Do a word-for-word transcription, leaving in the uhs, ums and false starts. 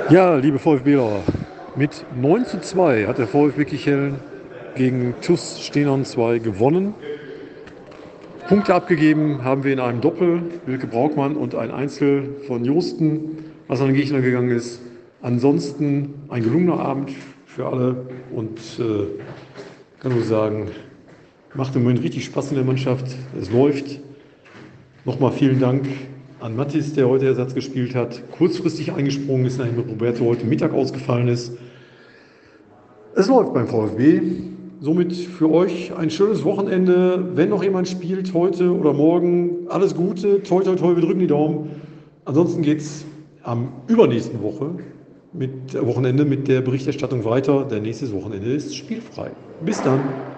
Ja, liebe VfBler, mit neun zu zwei hat der VfB Kichellen gegen T U S Stenern zwei gewonnen. Punkte abgegeben haben wir in einem Doppel, Wilke Braukmann und ein Einzel von Josten, was an den Gegner gegangen ist. Ansonsten ein gelungener Abend für alle und äh, kann nur sagen, macht im Moment richtig Spaß in der Mannschaft. Es läuft. Nochmal vielen Dank an Mathis, der heute Ersatz gespielt hat, kurzfristig eingesprungen ist, nachdem Roberto heute Mittag ausgefallen ist. Es läuft beim VfB. Somit für euch ein schönes Wochenende. Wenn noch jemand spielt heute oder morgen, alles Gute. Toi, toi, toi, wir drücken die Daumen. Ansonsten geht es am übernächsten Woche mit, äh, Wochenende mit der Berichterstattung weiter. Der nächste Wochenende ist spielfrei. Bis dann.